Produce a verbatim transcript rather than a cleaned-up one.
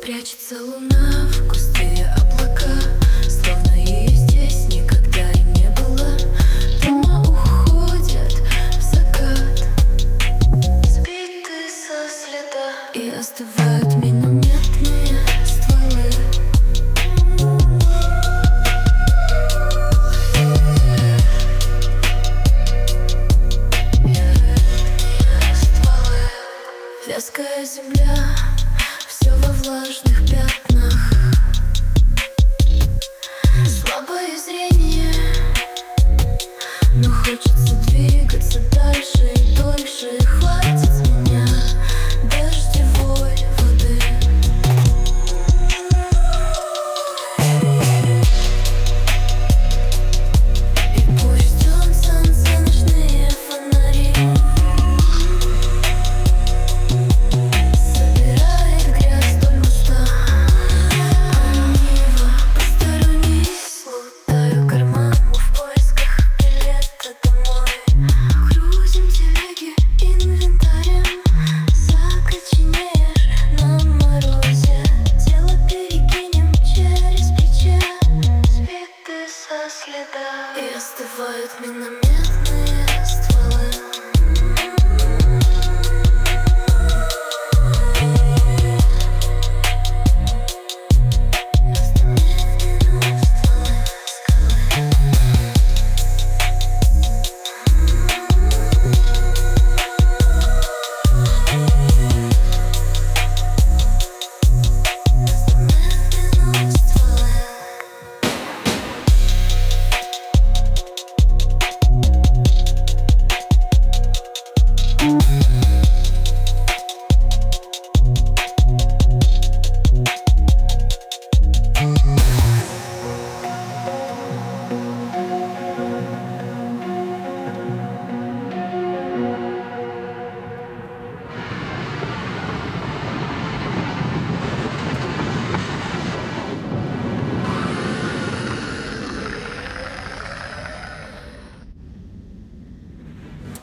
Прячется луна в густые облака, словно ее здесь никогда и не было. Дома уходят в закат, сбиты со следа, и остывают минометные стволы. Вязкая земля, все во влажных пятнах. Слабое зрение, но хочется двигаться дальше и дольше. Хватит с меня дождевой воды. И пусть он солнце, ночные фонари собирает грязь вдоль моста. Нива, посторонись, лутаю карман в поисках билета домой. Грузим телеги инвентарем, закоченеешь на морозе. Тело перекинем через плечо, сбиты со следа, и остывают минометные стволы. Thank you.